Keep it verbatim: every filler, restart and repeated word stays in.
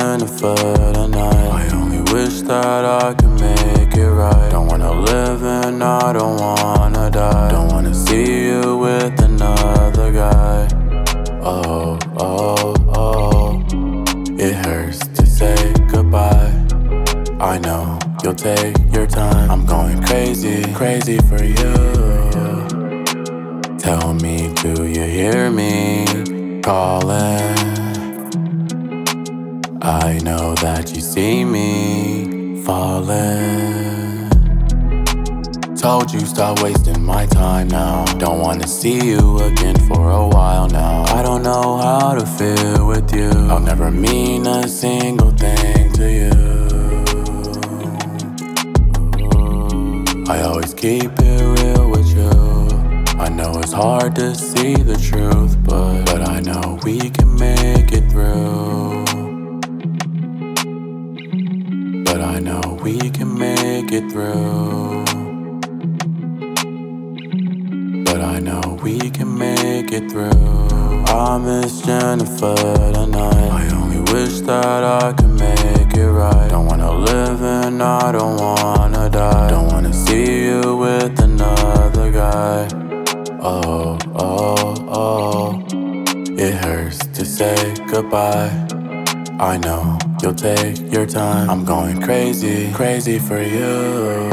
Jennifer tonight. I only wish that I could make it right. Don't wanna live and I don't wanna die. Don't wanna see you with another guy. Oh, oh, oh. It hurts to say goodbye. I know you'll take your time. I'm going crazy, crazy for you. Tell me, do you hear me calling? I know that you see me falling. Told you stop wasting my time now. Don't wanna see you again for a while now. I don't know how to feel with you. I'll never mean a single thing to you. I always keep it real with you. I know it's hard to see the truth, but, but I know we can make it through. But I know we can make it through. But I know we can make it through. I miss Jennifer tonight. I only wish that I could make it right. Don't wanna live and I don't wanna die. Don't wanna see you with another guy. Oh, oh, oh. It hurts to say goodbye. I know you'll take your time. I'm going crazy, crazy for you.